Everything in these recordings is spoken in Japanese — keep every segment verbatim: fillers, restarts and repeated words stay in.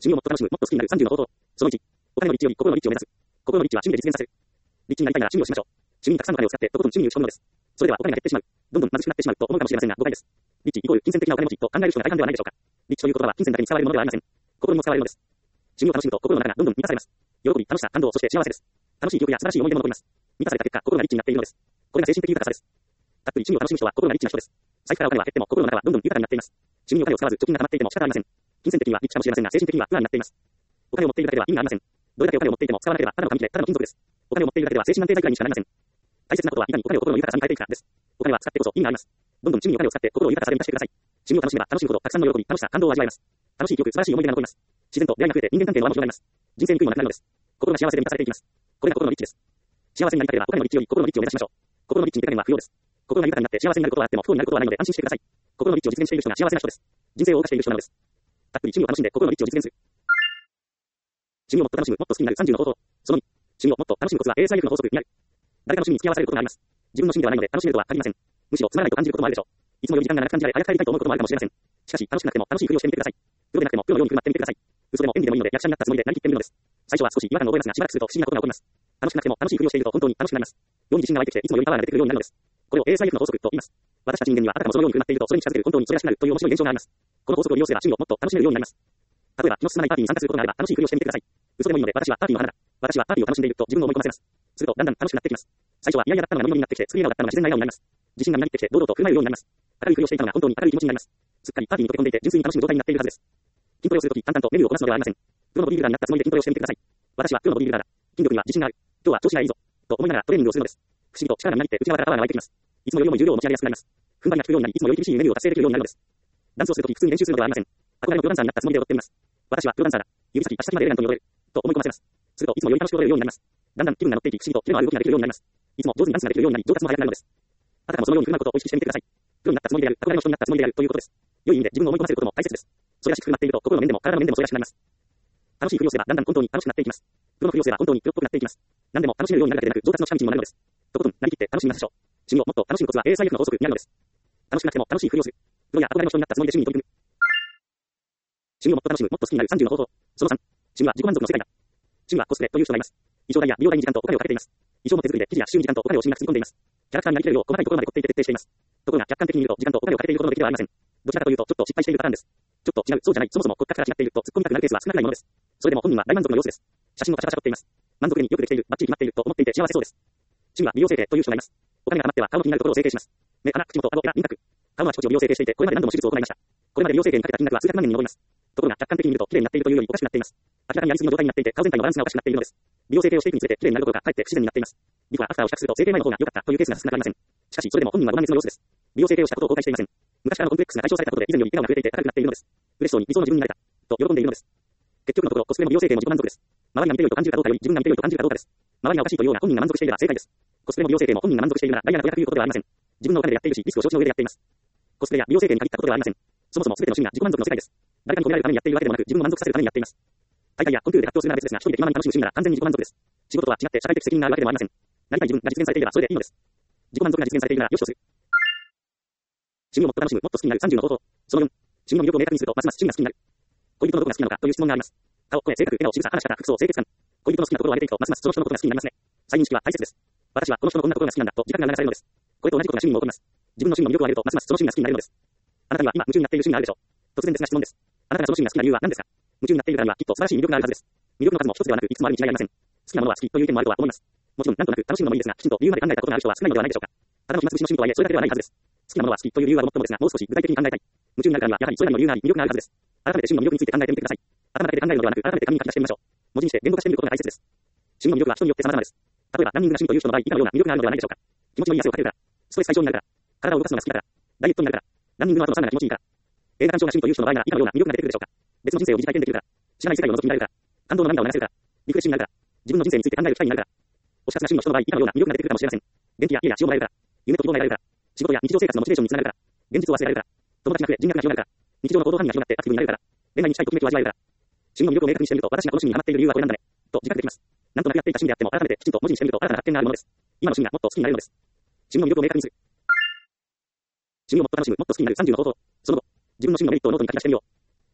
趣味をもっと楽しむ、もっと好きになるさんじゅうの方法。そのいち、お金の立地より心の立地を目指す。心の立地は趣味で実現させる。立地になりたいなら趣味をしましょう。趣味にたくさんの金を使ってとことん趣味に打ち込むのです。それではお金が減ってしまう。どんどん貧しくなってしまうと思うかもしれませんが誤解です。立地イコール金銭的なお金持ちと考える人が大半ではないでしょうか。立地という言葉は金銭だけに使われるものではありません。心にも使われるのです。趣味を楽しむと心の中がどんどん満たされます。喜び、楽しさ、感動、そして幸せです。楽しい記憶や素晴らしい思い出も残ります。満たされた結果、心がリッチになっているのです。これが精神的豊かさです。たっぷり趣味を楽しむ人は心がリッチな人です。財布からお金は減っても心の中はどんどん豊かになっています。趣味にお金を使わず貯金が溜まっていても仕方ありません。金銭的にはリッチかもしれませんが精神的には不安になっています。お金を持っているだけでは意味がありません。どれだけお金を持っていても使わなければただの紙切れ、ただの金属です。お金を持っているだけでは精神安定剤くらいにしかなりません。大切なことはいかにお金を心の豊かさに変えていくかです。お金は使ってこそ意味があります。どんどん趣味にお金を使って心を豊かさで満たしてください。趣味を楽しめば楽しむほどたくさんの喜び、楽しさ、感動を味わえます。楽しい記憶、素晴らしい思い出が残ります。自然と出会いが増えて人間関係の輪も広がります。人生に悔いもなくなるのです。心が幸せで満たされていきます。これが心の立地です。幸せになりたければお金の立地より心の立地を目指しましょう。心の立地に手加減は不要です。心が豊かになって幸せになることはあっても不幸になることはないので安心してください。心の立地を実現している人が幸せな人です。人生を謳歌している人なのです。たっぷり趣味を楽しんで心の立地を実現する。趣味をもっと楽しむ、もっと好きになるさんじゅうの方法。そのに、趣味をもっと楽しむコツは エーエスアイエフ の法則にある。誰かの趣味に付き合わされることがあります。自分の趣味ではないので楽しめるとは限りません。むしろつまらないと感じることもあるでしょう。いつもより時間が長く感じられ早く帰りたいと思うこともあるかもしれません。しかし楽しくなくても楽しいふりをしてみてください。プロでなくてもプロのように振る舞ってみてください。嘘でも演技でもいいので役者になったつもりでなりきってみるのです。最初は少し違和感を覚えますがしばらくすると不思議なことが起こります。楽しくなくても楽しいふりをしていると本当に楽しくなります。世に自信が湧いてきていつもよりパワーが出てくるようになるのです。これを エーエスアイエフ の法則と言います。私たち人間にはあたかもそのように振る舞っているとそれに近づける本当にそれらしくなるという面白い現象があります。この法則を利用すれば趣味をもっと楽しめるようになります。例えば気の進まないパーティーに参加することがあれば楽しいふりをしてみてください。嘘でもいいので私はパーティーの花だ。私はパーティーを楽しんでいると自分を思い込ませます。するとだんだん楽しくなってきます。最初は嫌々だったのがノリノリになってきて作り笑顔だったのが自然な笑顔になります。自信がみなぎってきて堂々と振る舞えるようになります。明るいふりをしていたのが本当に明るい気持ちになります。すっかりパーティーに溶け込んでいて純粋に楽しむ状態になっているはずです。筋トレをするとき淡々とメニューをこなすのではありません。プロのボディビルダーになったつもりで筋トレをしてみてください。私はプロのボディビルダーだ。筋力には自信がある。今日は調子がいいぞ。と思いながらトレーニングをするのです。不思議と力がみなぎって内側からパワーが湧いてきます。いつもよりも重量を持ち上げやすくなります。踏ん張りが効くようになりいつもより厳しいメニューを達成できるようになるのです。ダンスをするとき普通に練習するのではありません。憧れのプロダンサーになったつもりで踊っています。私はプロダンサーだ。指先、足先までエレガントに踊れる。と思い込ませます。するといつもより楽しく踊れるようになります。だんだん気分が乗っていき、不思議とキレのある動きができるようになります。いつも上手にダンスができるようになり、上達も早くなるのです。あたかもそのように振る舞うことを意識してみてください。プロになったつもりである、憧れの人になったつもりであるということです。良い意味で自分を思い込ませることも大切です。それらしく振る舞っていると心の面でも体の面でもそれらしくなります。楽しいふりをすればだんだん本当に楽しくなっていきます。プロのふりをすれば本当にプロっぽくなっていきます。何でも楽しめるようになるだけでなく上達の近道にもなるのです。とことんなりきって楽しみましょう。趣味をもっと楽しむコツは エーエスアイエフ の法則にあるのです。楽しくなくても楽しいふりをする。プロや憧れの人になったつもりで趣味に取り組む。趣味をもっと楽しむ、もっと好きになるさんじゅうの方法。そのさん、趣味は自己満足の世界だ。趣味はコスプレという人がいます。衣装代や美容代に時間とお金をかけています。衣装の手作りで生地や刺繍に時間とお金を惜しみなくつぎ込んでいます。キャラクターになりきれるよう細かいところまで凝っていて徹底しています。ところが客観的に見ると時間とお金をかけていることの出来ではありません。どちらかというとちょっと失敗しているパターンです。ちょっと違う、そうじゃない、そもそも骨格から違っていると突っ込みたくなるケースは少なくないものです。それでも本人は大満足の様子です。写真をパシャパシャ撮っています。満足げによくできている、バッチリ決まっていると思っていて幸せそうです。趣味は美容整形という人がいます。お金が貯まっては顔の気になるところを整形します。目、鼻、口元、顎や輪郭。顔のあちこちを美容整形していてこれまで何度も手術を行いました。これまで美容整形にかけた金額は数百万円に上ります。ところが客観的に見ると綺麗になっているというよりおかしくなっています。明らかにやりすぎの状態になっていて顔全体のバランスがおかしくなっているのです。美容整形をしていくにつれて綺麗になることがかえって不自然になっています。ビフォーアフターを比較すると整形前の方が良かったというケースが少なくありません。しかしそれでも本人はご満悦の様子です。美容整形をしたことを後悔していません。昔からのコンプレックスが解消されたことで以前より笑顔が増えていて高くなっているのです。嬉しそうに理想の自分になれたと喜んでいるのです。結局のところコスプレも美容整形も自己満足です。周りが見て良いと感じるかどうかより自分が見て良いと感じるかどうかです。周りがおかしいというような本人が満足していれば正解です。コスプレも美容整形も本人が満足しているならダイヤなということではありません。自分のお金でやっているしリスクを承知の上でやっています。コスプレや美容整形に限ったことではありません。そもそも全ての趣味が自己満足の世界です。誰かに褒められるためにやっているわけでもなく自分を満足させるためにやっています。大会やコンクールで発表するなら別ですが一人で気ままに楽しむ趣味なら完全に自己満足です。仕事とは違って社会的責任があるわけでもありません。なりたい自分が実現されていればそれでいいのです。自己満足が実現されているならよしとする。趣味をもっと楽しむ、もっと好きになるさんじゅうの方法。そのよん、趣味の魅力を明確にするとますます趣味が好きになる。恋人のどこが好きなのかという質問があります。顔、声、性格、笑顔、仕草、話し方、服装、清潔感。恋人の好きなところを挙げていくとますますその人のことが好きになりますね。再認識は大切です。私はこの人のこんなことが好きなんだと自覚が流されるのです。これと同じことが趣味にも起こります。自分の趣味の魅力を挙げるとますますその趣味が好きになれるのです。あなたには今夢中になっている趣味があるでしょう。突然ですが質問です。あなたがその趣味が好きな理由は何ですか。夢中になっているからにはきっと素晴らしい魅力があるはずです。魅力の数も一つではなくいくつもあるに違いありません。好きなものは好きという点もあるとは思います。もちろんなんとなく楽しむのもいいですがきちんと理由まで考えたことがある人は少ないのではないでしょうか。ただの暇つぶしの趣味とはいえそれだけではないはずです。好きなものは好きという理由はごもっともですがもう少し具体的に考えたい。夢中になるからにはやはりそれなりの理由があり魅力があるはずです。改めて趣味の魅力について考えてみてください。頭だけで考えるのではなく改めて紙に書き出してみましょう。文字にして言語化してみることが大切です。趣味の魅力は人によって様々です。例えばランニングが趣味という人の場合以下のような魅力があるのではないでしょうか。気持ちのいい汗をかけるから、ストレス解消になるから、体を動かすのが好きだから、ダイエットになるから、ランニングの後のサウナが気持ちいいから、映画鑑賞が趣味という人の場合なら以下のような魅力が出てくるでしょうか。別の人生を疑似体験できるから、知らない世界を覗き見られるから、感動の涙を流せるから、リフレッシュになるから、自分の人生について考える機会になるから、推し活が趣味の人の場合以下のような魅力が出てくるかもしれません。元気や家や詩をもらえるから、夢と希望が得られるから、仕事や日常生活のモチベーションにつながるから、現実を忘れられるから、友達が増え人脈が広がるから、日常の行動範囲が広がってアクティブになれるから、恋愛に近いときめきを味わえるから、趣味の魅力を明確にしてみると私がこの趣味にハマっている理由はこれなんだねと自覚できます。なんとなくやっていた趣味であっても改めてきちんと文字にしてみると新たな発見があるものです。今の趣味がもっと好きになれるのです。趣味の魅力を明確にする。趣味をもっと楽しむ、もっと好きになるさんじゅうの方法。その後、自分の趣味のメリットをノートに書き出してみよう。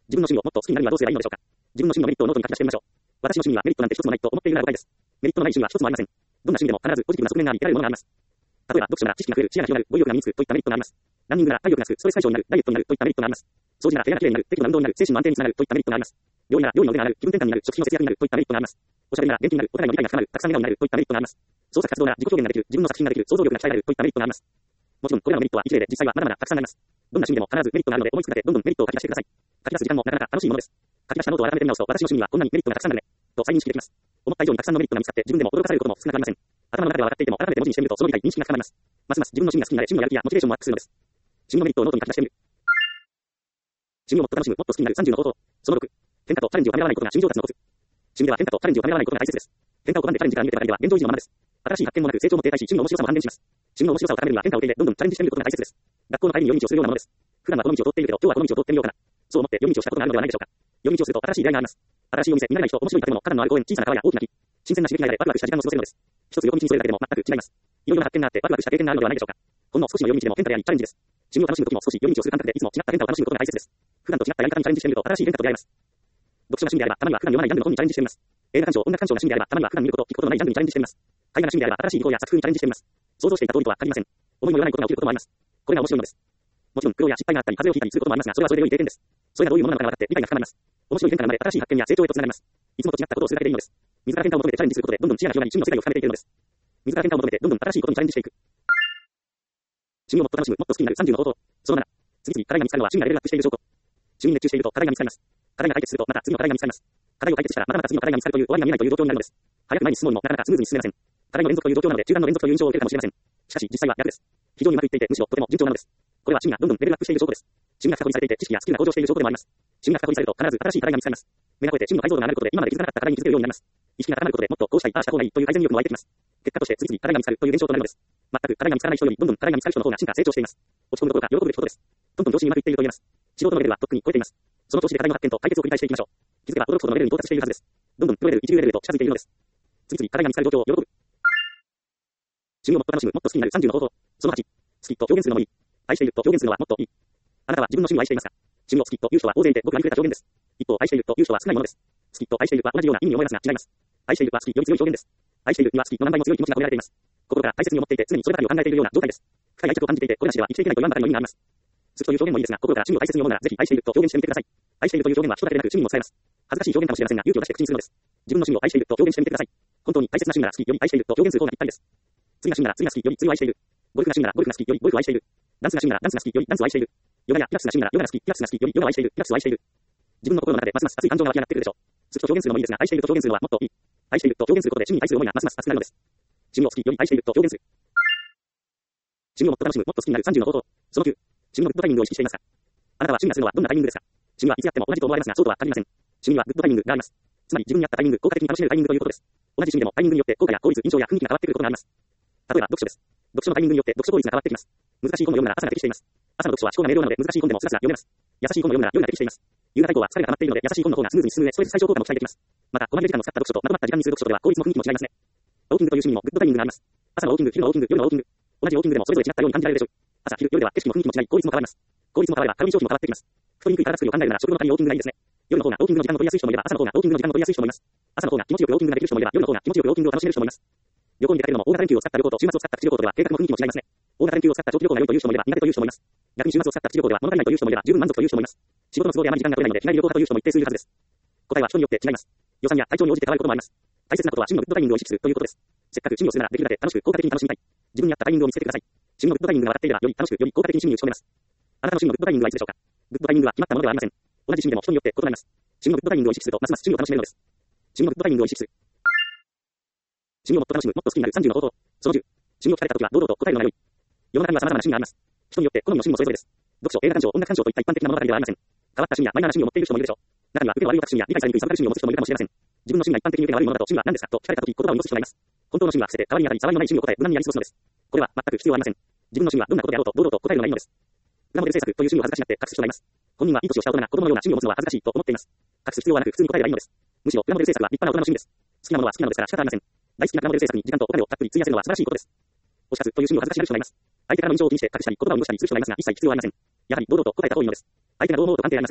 自分の趣味をもっと好きになるにはどうすればいいのでしょうか。自分の趣味のメリットをノートに書き出してみましょう。私の趣味にはメリットなんて一つもないと思っているのが誤解です。メリットのない趣味は一つもありません。どんな趣味でも必ずポジティブな側面があり、得られるものがあります。例えば、読書なら知識が増える、視野が広がる、語彙力が身につくといったメリットがあります。ランニングなら体力がつく、ストレス解消になる、ダイエットになるといったメリットがあります。掃除なら部屋がきれいになる、適度な運動になる、精神の安定につながるといったメリットがあります。料理なら料理の腕が上がる、気分転換になる、食費の節約になるといったメリットがあります。おしゃべりなら元気になる、お互いの理解が深まる、たくさん笑顔になるといったメリットがあります。創作活動なら自己表現ができる、自分の作品ができる、想像力が鍛えられるといったメリットがあります。もちろん、これらのメリットは一例で、実際はまだまだたくさんあります。どんな趣味でも必ずメリットがあるので、思いつくだけどんどんメリットを書き出してください。書き出す時間もなかなか楽しいものです。書き出したノートを改めて見直すと、私の趣味にはこんなにメリットがたくさんあるね、と再認識できます。思った以上にたくさんのメリットが見つかって、自分でも驚かされることも少なくありません。頭の中では分かっていても、改めて文字にしてみると、その理解、認識が深まります。ますます自分の趣味が好きになれ、趣味のやる気やモチベーションもアップするのです。趣味のメリットをノートに書き出してみる。趣味をもっと楽しむ、もっと好きになるさんじゅうの方法。そのろく、変化とチャレンジをためらわないことが趣味上達のコツ。趣味では変化とチャレンジをためらわないことが大切です。変化を拒んでチャレンジから逃げてばかりでは現状維持のままです。新しい発見もなく成長も停滞し、趣味の面白さも半減します。趣味の面白さを高めるには変化を受け入れ、どんどんチャレンジしてみることが大切です。学校の帰りに夜道をするようなものです。普段はこの道を通っているけど、今日はこの道を通ってみようかな。そう思って夜道をしたことがあるのではないでしょうか。夜道をすると新しい出会いがあります。新しいお店、見慣れない人、面白い建物、花壇のある公園、小さな川や大きな木、新鮮な刺激が得られ、ワクワクした時間を過ごせるのです。一つ横道にそれるだけでも全く違います。いろいろな発見があって、ワクワクした経験があるのではないでしょうか。ほんの少しの夜道でも変化であり、チャレンジです。趣味を楽しむときも少し夜道をする感覚でいつも違った変化を楽しむことが大切です。普段と違ったやり方にチャレンジしてみると新しい変化と出会えます。読書が趣味であれば、たまには普段読まないジャンルの本にチャレンジしてみます。映画鑑賞、音楽鑑賞が趣味であれば、たまには普段見ること、聞くことのないジャンルにチャレンジしてみます。絵画が趣味であれば、新しい技法や作風にチャレンジしてみます。想像していた通りとは限りません。思いもよらないことが起きることもあります。これが面白いのです。もちろん苦労や失敗があったり、風邪をひいたりすることもありますが、それはそれで良い経験です。それがどういうものなのかが分かって理解が深まります。面白い変化が生まれ、新しい発見や成長へとつながります。いつもと違ったことをするだけでいいのです。自ら変化を求めてチャレンジすることで、どんどん視野が広がり、趣味の世界を深めていけるのです。自ら変化を求めて、どんどん新しいことにチャレンジしていく。趣味をもっと楽しむ、もっと好きになるさんじゅうの方法。そのなな、次々課題が見つかるのは趣味がレベルアップしている証拠。趣味に熱中していると課題が見つかります。課題が解決すると、また次の課題が見つかります。課題を解決したら、またまた次の課題が見つかるという終わりが見えないという状況になるのです。早く前に進むにもなかなかスムーズに進めません。課題の連続という状況なので、中間の連続という印象を受けるかもしれません。しかし、実際は逆です。非常にうまくいっていて、むしろとても順調なのです。これは趣味がどんどんレベルアップしている証拠です。趣味が深掘りされていて、知識やスキルが向上している証拠でもあります。趣味が深掘りされると、必ず新しい課題が見つかります。目が超えて趣味の解像度が上がることで、今まで気づかなかった課題に気づけるようになります。意識が高まることで、もっとこうしたい、ああした方がいいという改善意欲も湧いてきます。結果として次々課題が見つかるという現象となるのです。全く課題が見つからない人より、どんどん課題が見つかる人の方が進化成長しています。落ち込むどころか喜ぶべきことです。どんどん上司にうまくいっていると言えます。仕事のレベルはとっくに超えています。その調子で課題の発見と解決を繰り返していきましょう。気づけば驚くほどのレベルに到達しているはずです。どんどんプロレベル、一流レベルへと近づいているのです。次々課題が見つかる状況を喜ぶ。趣味をもっと楽しむ、もっと好きになるさんじゅうの方法。そのはち、好きと表現するのもいい。愛していると表現するのはもっといい。あなたは自分の趣味を愛していますか？趣味を好きという人は大勢いて、僕が見くれた表現です。一方、愛しているという人は少ないものです。好きと愛しているは同じような意味に思いますが違います。愛しているは好きより強い表現です。愛しているには好きの何倍も強い気持ちが込められています。心から大切に思っていて、常にそればかりを考えているような状態です。深い愛着を感じていて、これなしでは生きていけないと言わんばかりの意味があります。好きという表現もいいですが、心から趣味を大切に思うなら、ぜひ愛していると表現してみてください。愛しているという表現は人だけでなく趣味にも使えます。恥ずかしい表現かもしれませんが、勇気を出して口にするのです。自分の趣味を愛していると表現してみてください。本当に大切な趣味なら好きより愛していると表現する方がぴったりです。次が趣味なら次が好きより次を愛している。ゴルフが趣味ならゴルフが好きよりゴルフを愛している。ダンスが趣味ならダンスが好きよりダンスを愛している。ヨガやピラティスが趣味ならヨガが好き、ピラティスが好きよりヨガを愛している、ピラティスを愛している。自分の心の中でますます熱い感情が湧き上がってくるでしょう。好きと表現するのもいいですが、愛していると表現するのはもっといい。愛していると表現することで趣味に対する思いがますます熱くなるのです。趣味を好きより愛していると表現する。趣味をもっと楽しむ、もっと好きになるさんじゅうの方法。そのきゅう、趣味のグッドタイミングを意識していますか？あなたは趣味がするのはどんなタイミングですか？趣味はいつやっても同じと思われますが、そうとは限りません。趣味にはグッドタイミングがあります。つまり自分に合ったタイミング、効果的に楽しめるタイミングということです。同じ趣味でもタイミングによって効果や効率、印象や雰囲気が変わってくることがあります。例えば読書です。読書のタイミングによって読書効率が変わってきます。難しい本を読むなら朝が適しています。朝の読書は思考が明瞭なので難しい本でもスラスラ読めます。優しい本を読むなら夜が適しています。夕方以降は疲れが溜まっているので優しい本の方がスムーズに進む上、ストレス解消効果も期待できます。また、細切れ時間を使った読書とまとまった時間にする読書とでは効率も雰囲気も違いますね。ウォーキングという趣味にもグッドタイミングがあります。朝のウォーキング、昼のウォーキング、夜のウォーキング。同じウォーキングでもそれぞれ違ったように感じられるでしょう。朝、昼、夜では景色も雰囲気も違い、効率も変わります。効率も変わればカロリー消費も変わってきます。太りにくい体作りを考えるなら食後の他にウォーキングがいいですね。夜の方がウォーキングの時間が取りやすい人もいれば、朝の方がウォーキングの時間が取りやすい人もいます。朝の方が気持ちよくウォーキングができる人もいれば、夜の方が気持ちよくウォーキングを楽しめる人もいます。旅行に出かけるのも大型連休を使った旅行と週末を使ったプチ旅行とでは計画も雰囲気も違いますね。大型連休を使った長期旅行が良いという人もいれば苦手という人もいます。逆に週末を使ったプチ旅行では物足りないという人もいれば十分満足という人もいます。仕事の都合であまり時間が取れないので日帰り旅行派という人も一定数いるはずです。答えは人によって違います。予算や体調に応じて変わることもあります。大切なことは趣味のグッドタイミングを意識するということです。せっかく趣味をするならできるだけ楽しく効果的に楽しみたい。自分に合ったタイミングを見つけてください。趣味のグッドタイミングが笑っていればより楽しくより効果的に趣味に打ち込めます。あなたの趣味のグッドタイミングはいつでしょうか？グッドタイミングは決まったものではありません。同じ趣味でも人によって異なります。趣味のグッドタイミングを意識するとますます趣味を楽しめるのです。趣味のグッドタイミングを意識する。趣味をもっと楽しむ、もっと好きになるさんじゅうの方法。そのじゅう、趣味を聞かれたときは堂々と答えるのが良い。世の中には様々な趣味があります。人によって好みの趣味もそれぞれです。読書、映画鑑賞、音楽鑑賞といった一般的なものだけではありません。変わった趣味やマイナーな趣味を持っている人もいるでしょう。中には受けの悪い趣味や理解されにくいサブカル趣味を持つ人もいるかもしれません。自分の趣味が一般的に受けが悪いものだと趣味は何ですかと聞かれたとき言葉を濁す人がいます。本当の趣味は伏せて代わりにあたり障りのない趣味を答え無難にやり過ごすのです。これは全く必要ありません。自分の趣味はどんなことであろうと堂々と答えるのがいいのです。プラモデル制作という趣味を恥ずかしがって隠す人がいます。本人はいい年をした大人が子供のような趣味を持つのは恥ずかしいと思っています。隠す必要はなく普通に答えればいいのです。むしろプラモデル制作は立派な大人の趣味です。好きなものは好きなのですから仕方ありません。大好きなプラモデル制作に時間とお金をたっぷり費やせるのは素晴らしいことです。推し活という趣味を恥ずかしがる人がいます。相手からの印象を気にして隠したり言葉を濁したりする人がいますが一切必要はありません。やはり堂々と答えた方がいいのです。相手がどう思うと関係ありません。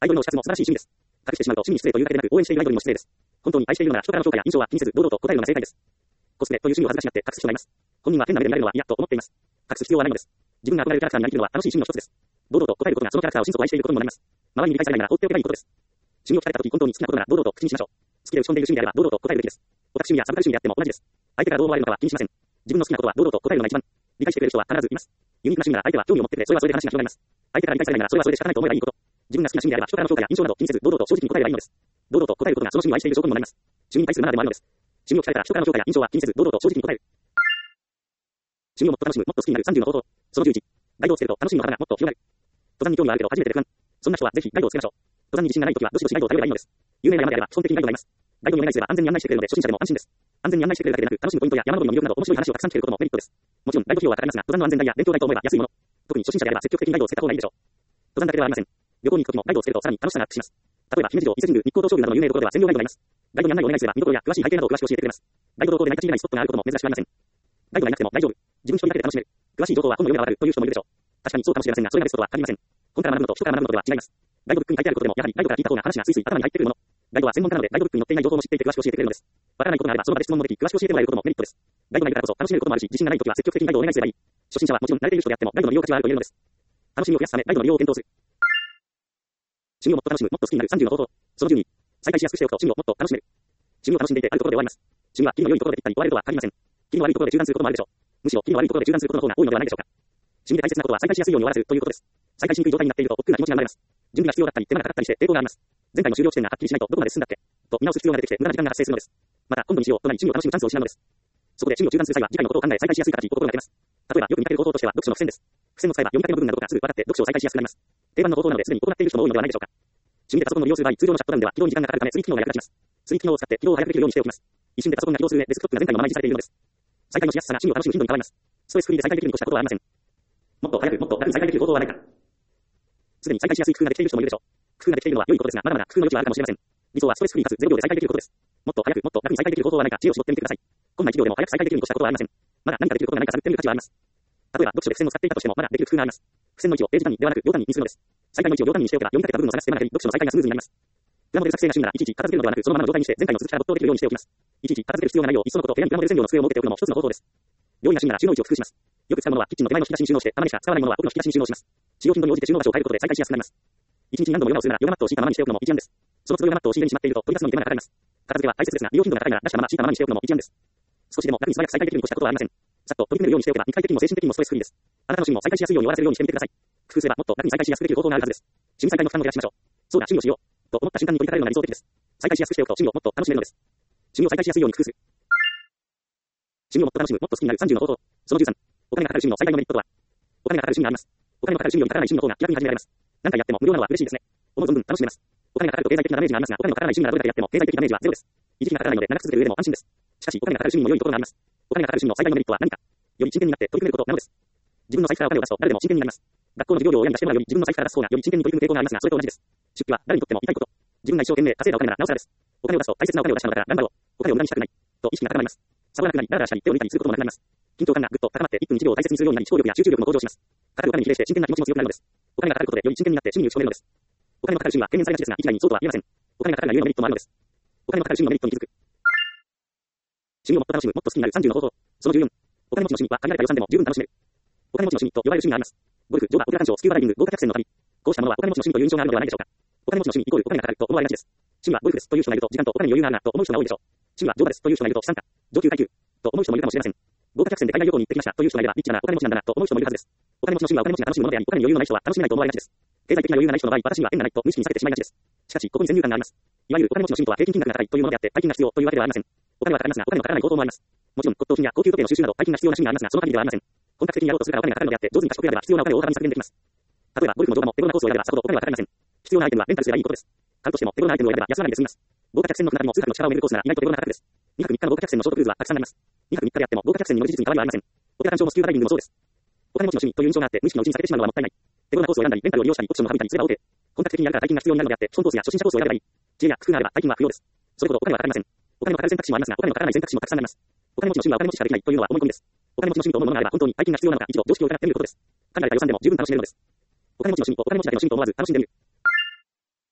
アイドルの視察も素晴らしい趣味です。隠してしまうと趣味に失礼というだけでなく応援しているアイドルにも失礼です。本当に愛しているのなら人からの評価や印象は気にせず堂々と答えるのが正解です。コスプレという趣味を恥ずかしがって隠す人がいます。本人は変な目で見られるのは嫌と思っています。隠す必要はないのです。自分が憧れるキャラクターになりきるのは楽しい趣味の一つです。堂々と答えることがそのキャラクターを心底愛していることにもなります。周りに理解されないなら放っておけばいいことです。趣味を聞かれたとき本当に好きなことなら堂々と口にしましょう。好きで打ち込んでいる趣味であれば堂々と答えるべきです。オタク趣味やサブカル趣味であっても同じです。相手がどう思われるのかは気にしません。自分の好きなことは堂々と答えるのが一番。理解してくれる人は必ずいます。ユニークな趣味なら相手は興味を持ってくれ、それはそれで話が広がります。相手から理解されないならそれはそれで仕方ないと思えばいいこと。自分が好きな趣味であれば人からの評価や印象など気にせず堂々と正直に答えればいいのです。堂々と答えることがその趣味を愛している証拠にもなります。趣味に対するマナーでもあるのです。趣味を聞かれたら人からの評価や印象は気にせず堂々と正直に答える。趣味をもっと楽しむ、もっと好きになるさんじゅうの方法。そのじゅういち。ガイドをつけると楽しみの幅がもっと広がる。登山に興味はあるけど初めてで不安。そんな人はぜひガイドをつけましょう。登山に自信がないときはどしどしガイドを頼ればいいのです。有名な山であれば基本的にガイドがいます。ガイドにお願いすれば安全に案内してくれるので初心者でも安心です。安全に案内してくれるだけでなく楽しむポイントや山登りの魅力など面白い話をたくさん聞けることもメリットです。もちろんガイド費用はかかりますが、登山の安全代や勉強代と思えば安いもの。特に初心者であれば積極的にガイドをつけた方がいいでしょう。登山だけではありません。旅行に行くときもガイドをつけるとさらに楽しさがアップします。例えば姫路城、伊勢神宮、日光東照宮などの有名どころでは専用ガイドがいます。ガイドに案内をお願いすれば見どころや詳しい背景などを詳しく教えてくれます。ガイド同行で成り立ちないスポットがあることも珍しくありません。ガイドがいなくても大丈夫。自分一人だけで楽しめる。詳しい情報は本の読めばわかるという人もいるでしょう。確かにそうかもしれませんが、それがベストとは限りません。本から学ぶのと人から学ぶのとでは違います。ガイドブックに書いてあることでもやはりガイドから聞いた方が話がスイスイ頭に入ってくるもの。ガイドは専門家なのでガイドブックに載っていない情報も知っていて詳しく教えてくれるのです。わからないことがあればその場で質問もでき詳しく教えてもらえることもメリットです。ガイドがいるからこそ楽しめることもあるし、自信がないときは積極的にガイドをお願いすればいい。初心者はもちろん慣れている人であってもガイドの利用価値はあると言えるのです。楽しみを増やすためガイドの利用を検討する。趣味をもっと楽しむ、もっと好きになるさんじゅうの方法。そのじゅうに。再開しやすくしておくと趣味をもっと楽しめる。趣味を楽しんでいてあるところで終わります。趣味は気の良いところでぴったり終わるとは限りません。気の悪いところで中断することもあるでしょう。むしろ気の悪いところで中断することの方が多いのではないでしょうか。趣味で大切なことは再開しやすいように終わらせるということです。再開しにくい状態になっていると億劫な気持ちが生まれます。準備が必要だったり手間がかかったりして抵抗があります。前回の終了地点がはっきりしないとどこまで進んだっけと見直す必要が出てきて無駄な時間が発生するのです。また今度にしようとなり趣味を楽しむチャンスを失うのです。そこで趣味を中断する際は次回のことを考え再開しやすい形を心がけます。例えばよく見かける方法としては読書の付箋です。付箋を使えば読みかけの部分がどこかすぐ分かって読書を再開しやすくなります。定番の方法なのですでに行っている人も多いのではないでしょうか。趣味でパソコンを利用する場合、通常のシャットダウンでは起動に時間がかかるため、追記機能が役立ちます。追記機能を使って起動を早くできるようにしておきます。一瞬でパソコンが起動する上、デスクトップが前回のまま維持されているのです。再開のしやすさが趣味を楽しむ頻度に変わります。ストレスフリーで再開できるに越したことはありません。もっと早く、もっと楽に再開できる方法はないか。すでに再開しやすい工夫ができている人もいるでしょう。工夫ができているのは良いことですが、まだまだ工夫の余地はあるかもしれません。理想はストレスフリーかつゼロ秒で再開できることです。もっと早く、もっと楽に再開できる方法はないか知恵を絞ってみてください。こんないちびょうでも早く再開できるに越したことはありません。まだ何かできることが何か探ってみる価値はあります。例えば読書で付箋を使っていたとしてもまだできる工夫があります。付箋の位置をページ単位ではなく秒単位にするのです。再開の位置を秒単位にしておけば読みかけた部分を探して手間が減り、読書の再開がスムーズになります。プラモデル作成が趣味ならいちいち片付けるのではなくそのままの状態にして前回の続きから没頭できるようにしておきます。いちいち片付ける必要がないよういっそのこと部屋にプラモデル専用の机を設けておくのも一つの方法です。料理が趣味なら収納位置を工夫します。よく使うものはキッチンの手前の引き出しに収納して、たまにしか使わないものは奥の引き出しに収納します。使用頻度に応じて収納場所を変えることで再開しやすくなります。一日に何度もヨガをするならヨガマットを敷いたままにしておくのも一案です。その都度ヨガマットを敷いてしまっていると取り出すのに手間がかかります。片付けは大切ですが利用頻度が高いなら出したまま敷いたままにしておくのも一案です。少しでも楽に素早く再開できるに越したことはありません。さっと取り組めるようにしておけば肉体的にも精神的にもストレスフリーです。あなたの趣味も再開しやすいように終わらせるようにしてみてください。工夫すればもっと楽に再開しやすくできる方法があるはずです。趣味再開の負担を減らしましょう。そうだ趣味をしようと思った瞬間に取り掛かるのが理想的です。再開しやすくしておくと趣味をもっと楽しめるのです。趣味を再開しやすいように工夫する。趣味をもっと楽しむ、もっと好きになるさんじゅうの方法。そのじゅうさん。お金がかかる趣味の最大のメリットとは。お金がかかる趣味があります。お金のかかる趣味よりかからない趣味の方が気楽に始められます。何回やっても無料なのは嬉しいですね。思う存分楽しめます。お金がかかると経済的なダメージがありますが、お金のかからない趣味ならどれだけやっても経済的ダメージはゼロです。維持費がかからないので長く続ける上でも安心です。しかしお金がかかる趣味にも良いところがあります。お金がかかる趣味の最大のメリットは何か。より真剣になって取り組めることなのです。自分の財布からお金を出すと誰でも真剣になります。学校の授業料を親に出してもらうより自分の財布から出す方がより真剣に取り組む傾向がありますが、それと同じです。出費は誰にとっても痛いこと。自分が一生懸命稼いだお金ならなおさらです。お金を出すと大切なお金を出したのだから頑張ろう。お金を無駄にしたくない。と意識が高まります。サボらなくなり、ダラダラしたり手を抜いたりすることもなくなります。緊張感がぐっと高まっていっぷんいちびょうを大切にするようになり、思考力や集中力も向上します。かかるお金に比例して真剣な気持ちも強くなるのです。お金がかかることでより真剣になって趣味に打ち込めるのです。お金のかかる趣味は懸念されがちですが、一概にそうとは言えません。お金がかかるがゆえのメリットもあるのです。お金のかかる趣味のメリットに気づく。趣味をもっと楽しむ、もっと好きになるさんじゅうの方法。そのじゅうよん。お金持ちの趣味は限られた予算でも十分楽しめる。お金持ちの趣味と呼ばれる趣味があります。ゴルフ、乗馬、オペラ鑑賞、スキューバダイビング、豪華客船の旅。こうしたものはお金持ちの趣味という印象があるのではないでしょうか。お金持ちの趣味イコールお金がかかると思われがちです。趣味はゴルフですという人がいると時間とお金に余裕があるなと思う人が多いでしょう。趣味は乗馬ですという人がいると資産家、上級階級と思う人もいるかもしれません。豪華客船で海外旅行に行ってきましたという人がいればリッチなお金持ちなんだなと思う人もいるはずです。お金持ちの趣味はお金持ちが楽しむものであり、お金に余裕がない人は楽しめないと思われがちです。経済的な余裕がない人の場合、私には縁がないと無意識に避けてしまいがちです。しかし、ここに先入観があります。いわゆるお金持ちの趣味とは平均金額が高いというものであって、大金が必要というわけではありません。お金はかかりますが、お金のかからない方法もあります。もちろん、骨董品や高級時計の収集など大金が必要な趣味がありますが、その限りではありません。本格的にやろうとするからお金がかかるのであって、上手に賢くやれば必要なお金を大幅に削減できます。例えば、ゴルフも乗馬も手頃なコースを選べばさほどお金はかかりません。必要なアイテムはレンタルすればいいことです。買うとしても手頃なアイテムを選べば安上がりで済みます。豪華客船の船旅も通貨の力を埋めるコースなら意外と手頃な価格です。にはくみっかの豪華客船のショートクルーズはたくさんあります。にはくみっかであっても豪華客船に乗る事実に変わりはありません。オペラ鑑賞もスキューバダイビングもそうです。お金持ちの趣味という印象があって無意識のうちに避けてしまうのはもったいない。手頃なコースを選んだり、レンタルを利用したり、オプションを省いたりすれば OK。本格的にやるから大金が必要になるのであって、基本コースや初心者コースを選べばいい。知恵や工夫があれば大金は不要です。それほどお金はかかりません。お金のかかる選択肢もありますが、お金のかからない選択肢もたくさんあります。お金持ちの趣味はお金持ちしかできないというのは思い込みです。お金持ちの趣味と思うものがあれば本当に大金が必要なのか一度常識を疑ってみることです。限られた予算でも十分楽しめるのです。お金持ちの趣味とお金持ちだけの趣味と思わず楽しんでみる。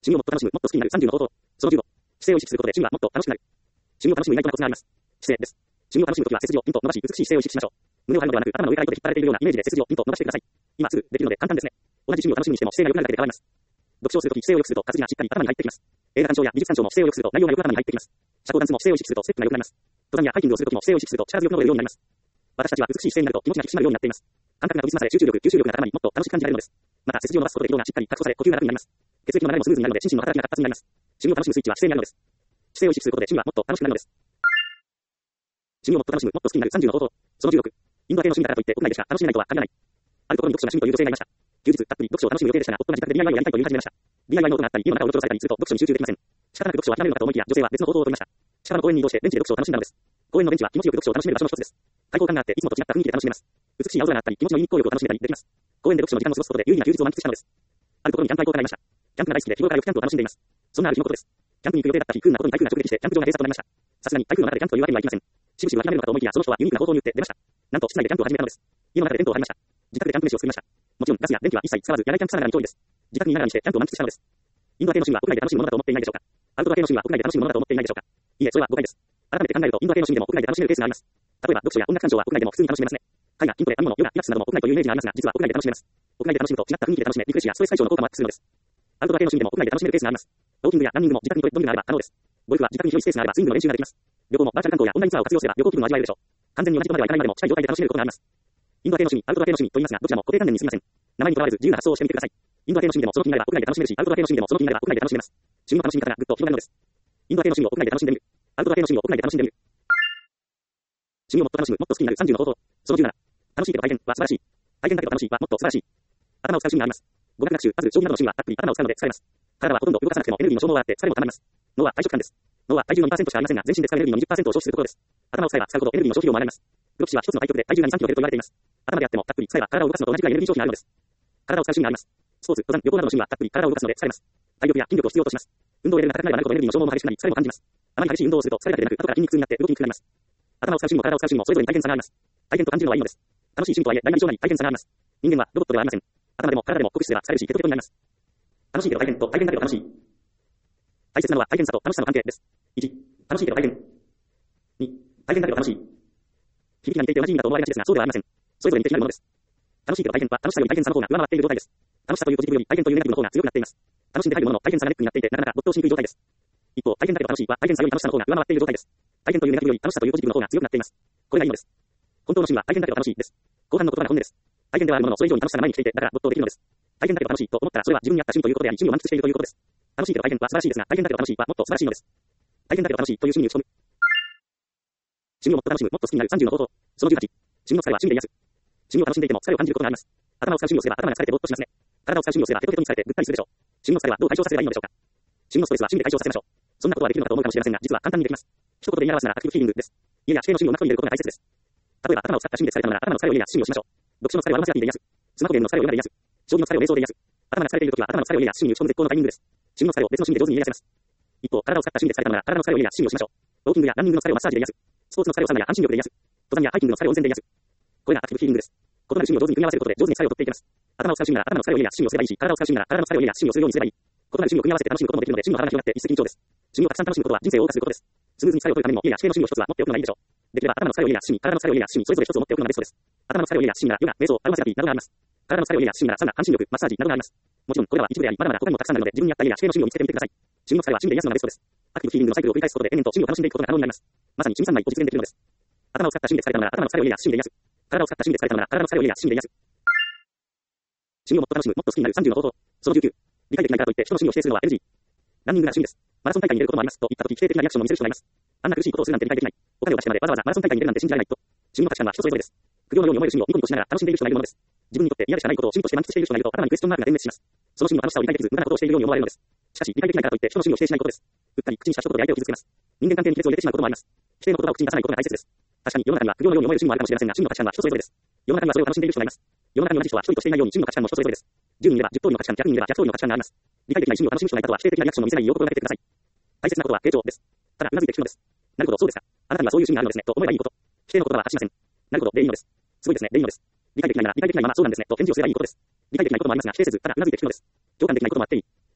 趣味をもっと楽しむ、もっと好きになるさんじゅうの方法。そのじゅうご。姿勢を意識することで趣味はもっと楽しくなる。趣味を楽しむ意外となコツがあります。姿勢です。趣味を楽しむときは背筋をピンと伸ばし、美しい姿勢を意識しましょう。胸を張るのではなく、頭の上から糸で引っ張られているようなイメージで背筋をピンと伸ばしてください。今すぐできるので簡単ですね。同じ趣味を楽しみにしても姿勢が良くなるだけで変わります。読書をするとき姿勢を良くすると活字がしっかり頭に入ってきます。映画鑑賞や美術鑑賞も姿勢を良くすると内容がよく頭に入ってきます。社交ダンスも姿勢を意識するとステップが良くなります。登山やハイキングをするときも姿勢を意識すると力強く登れるようになります。私たちは美しい姿勢になると気持ちが引き締まるようになっています。感覚が研ぎ澄まされ集中力、吸収力が高まりもっと楽しく感じられるのです。また背筋を伸ばすことで疲労がしっかり確保され呼吸が楽になります。血液の流れもスムーズになるので心身の働きが活発になります。趣味を楽しむスイッチは姿勢にあるのです。姿勢を意識することで趣味はもっと楽しくなるのです。趣味をもっと楽しむ、もっと好きになるさんじゅうの方法。そのじゅうろく。インドア系の趣味だからといって屋内でしか楽しめないとは限らない。あるところに読書が趣味という女性がいました。休日たっぷり読書を楽しむ予定でしたが、夫が自宅で ディーアイワイ をやりたいと言い始めました。ディーアイワイ ノートがあったり、家の中をうろちょろされたりすると読書に集中できません。仕方なく読書を諦めるのかと思いきや、女性は別の方法を取りました。近場の公園に移動してベンチで読書を楽しんだのです。公園のベンチは気持ちよく読書を楽しめる場所の一つです。開放感があって、いつもと違った雰囲気で楽しめます。美しい青空があったり、気持ちのいい日光浴を楽しめたりできます。公園で読書の時間を過ごすことで有意義な休日を満喫したのです。あるところにキャンプ愛好家がいました。キャンプが大好きで日頃からよくキャンプを楽しんでいます。そんなある日のことです。キャンプに行く予定だった日、不運なことに台風が直撃してキャンプ場が閉鎖となりました。さすがに台風の中でキャンプというわけにはいきません。しぶしぶ諦めるのかと思いきや、その人はユニークな方法によって出ました。なんと室内でキャンプを始めたのです。家の中でテントを張りました。自宅でキャンプ飯を作りました。もちろんガスや電気は一切使わず、野外キャンプさながらに通りです。自宅にいながらにしてキャンプを満喫したのです。インドア系の趣味は屋外で楽しむものだと思っていないでしょうか。アウトドア系の趣味は屋外で楽しむものだと思っていないでしょうか。いいえ、それは誤解です。改めて考えると、インドア系の趣味でも屋外で楽しめるケースがあります。例えば、読書や音楽鑑賞は屋外でも普通に楽しめますね。絵画、筋トレ、編み物、ヨガ、ピラティスなども屋外というイメージがありますが、実は屋外で楽しめます。屋外で楽しむと違った雰囲気で楽しめ、リフレッシュやストレス解消の効果もアップするのです。アウトドア系の趣味でも屋外で楽しめるケースがあります。ウォーキングやランニングも自宅にドリルがあれば可能です。ゴルフは自宅に広いスペースがあればスイングの練習ができます。旅行もバーチャル観光やオンラインツアーを活用すれば旅行気分を味わえるでしょう。完全に同じとまではいかないまでも近い状態で楽しめることがあります。インドア系の趣味、アウトドア系の趣味と言いますが、どちらも固定観念にすぎません。名前にとらわれず自由な発想をしてみてください。インドア系の趣味でもその気になれば屋外で楽しめるし、アウトドア系の趣味でもその気になれば屋外で楽しめます。趣味の楽しみ方がぐっと広がるのです。インドア系の趣味を屋外で楽しんでみる。アウトドア系の趣味を屋外で楽しんでみる。趣味をもっと楽しむ、もっと好きになるさんじゅうの方法。そのじゅうなな。楽しいけど体験は素晴らしい。体験だけど楽しいはもっと素晴らしい。頭を使う趣味があります。語学学習、パズル、将棋などの趣味はたっぷり頭を使うので疲れます。体はほとんど動かさなくてもエネルギーの消耗があって疲れもたまります。脳は体食感です。脳は体重の にパーセント しかありませんが、全身で使うエネルギーの にじゅっパーセント を消費するところです。頭を使えば使うほどエネルギーの消費量も上がります。プロ棋士は一つの対局で体重がに、さんキロ出ると言われています。頭であってもたっぷり使えば体を動かすのと同じくらいエネルギー消費があるのです。体を使う趣味があります。スポーツ、登山、旅行などの趣味はたっぷり体を動かすので疲れます。体力や筋力を必要とします。運動レベルが高くなればなるほどエネルギーの消耗も激しくなり疲れも感じます。あまり激しい運動をすると疲れだけでなく、後から筋肉痛になって動きにくくなります。頭を使う趣味も体を使う趣味もそれぞれに大変さがあります。大変と感じるのはいいのです。楽しい趣味とはいえ、大なり小なり大変さがあります。人間はロボットではありません。頭でも体でも酷使すれば疲れるし、ヘトヘトになります。楽しいけど大変と大変だけど楽しい。大切なのは大変さと楽しさの関係です。いち、楽しいけど大変。に、大変だけど楽しい。響きが似ていて同じ意味だと思われがちですが、そうではありません。それぞれに敵なるものです。楽しいけど大変は楽しさより大変さの方が上回っている状態です。楽しさというポジティブより大変というネガティブの方が強くなっています。楽しんで入るものの大変さがネックになっていて、なかなか没頭しにくい状態です。一方、大変だけど楽しいは大変さより楽しさの方が上回っている状態です。大変というネガティブより楽しさというポジティブの方が強くなっています。これがいいのです。本当の趣味は大変だけど楽しいです。後半の言葉が本音です。大変ではあるもののそれ以上に楽しさが前に来ていて、だから没頭できるのです。大変だけど楽しいと思ったらそれは自分に合った趣味ということであり、趣味を満喫しているということです。楽しいけど大変は素晴らしいですが、大変だけど楽しいはもっと素晴らしいのです。大変だけど楽しいという趣味に打ち込む。趣味をもっと楽しむ、もっと好きになるさんじゅうの方法。そのじゅうはち。趣味の疲れは趣味で癒す。趣味を楽しんでいても疲れを感じることがあります。頭を使う趣味をすれば頭が疲れてぼーっとしますね。体を使う趣味をすればヘトヘトに疲れてぐったりするでしょう。趣味の疲れはどう解消させればいいのでしょうか。趣味のストレスは趣味で解消させましょう。そんなことはできるのかと思うかもしれませんが、実は簡単にできます。一言で言い表すならアクティブフィーリングです。家や指定の趣味を中に入れることが大切です。例えば頭を使った趣味で疲れたのなら頭の疲れを家や趣味をしましょう。読書の疲れはアロマセラピーで癒す。スマホゲームの疲れをヨガで癒す。将棋の疲れを瞑想で癒す。頭が疲れているときは頭の疲れを家や趣味に打ち込む絶好のタイミングです。趣味の疲れを別の趣味で上手に癒せます。一方、体を使った趣味で疲れたのなら体の疲れを家や趣味をしましょう。ウォーキングやランニングの疲れをマッサージで癒す。スポーツの疲れをサウナや安心力で癒す。登山やハイキングの疲れを温泉で癒す。これがアクティブフィーリングです。異なる趣味を上手に組み合わせることで上手に疲れを取っていきます。頭を使う趣味なら頭の疲れを家や趣味をすればいいし、体を使う趣味なら体の疲れを家や趣味をするようにすればいい。異なる趣味を組み合わせて楽しむこともできるので趣味の幅が広がって一石二鳥です。趣味をたくさん楽しむことは人生を謳歌することです。スムーズに疲れを取るためにも家や指定の趣味を一つは持っておくのがいいでしょう。できれば頭の疲れを家や趣味、体の疲れを家や趣味それぞれ一つを持っておくのがベストです。頭の疲れを家や趣味ならヨガ、瞑想、アロマセラピーなどがあります。体の疲れを家や趣味ならサウナ、安心力、マッサージなどがあります。もちろんこれらは一部であり、まだまだ他にもたくさんあるので自分に合った家や指定の趣味を見つけてみてください。趣味の疲れは趣味で癒すのがベストです。アクティブフィーリングのサイクルを繰り返すことで延々と趣味を楽しんでいくことが可能になります。まさに趣味三昧を実現できるのです。頭を使った趣味で疲れたのなら頭の疲れを家や趣味で癒す。体を使った趣味で疲れたのなら体の疲れを家や趣味で癒す。趣味をもっと楽しむ、もっと好きになるさんじゅうの方法。そのじゅうきゅう。理解できないからといって人の趣味を否定するのは エヌジー。ランニングが趣味です。マラソン大会に出ることもありますと言ったとき否定的なリアクションを見せる人がいます。あんな苦しいことをするなんて理解できない。お金を出してまでわざわざマラソン大会に出るなんて信じられないと。趣味の価値観は人それぞれです。苦行のように思える趣味をニコニコしながら楽しんでいる人がいるものです。自分にとって嫌でしかないことを趣味として満喫している人がいると頭にクエスチョンマークが点滅します。その趣味の楽しさを理解できず無駄なことをしているように思われるのです。しかし理解できないからといって人の趣味を否定しないことです。うっかり口にした一言で相手を傷つけます。人間関係に決を入れてしまうこともあります。否定の言葉を口に出さないことが大切です。確かに世の中には苦行のように思える趣味もあるかもしれませんが、趣味の価値観は人それぞれです。世の中にはそれを楽しんでいる人がいます。世の中に同じ人は一人としていないように趣味の価値観も人それぞれです。じゅうにんいればじゅっ通りの価値観、ひゃくにんいればひゃく通りの価値観があります。理解できない趣味を楽しむ人がいたとは否定的なリアクションを見せないよう心がけてください。大切なことは傾聴です。ただうなずいて聞くのです。なるほど、そうですか。あなたにはそういう趣味があるのですねと思えばいいこと。否定の言葉は発しません。なるほど、でいいのです。すごいですね、でいいのです。理解できないなら理解できないままそうなんですねと返事をすればいいことです。理解できないこともありますが否定せず、ただうなずいて聞くのです。共感できないこともあっていい。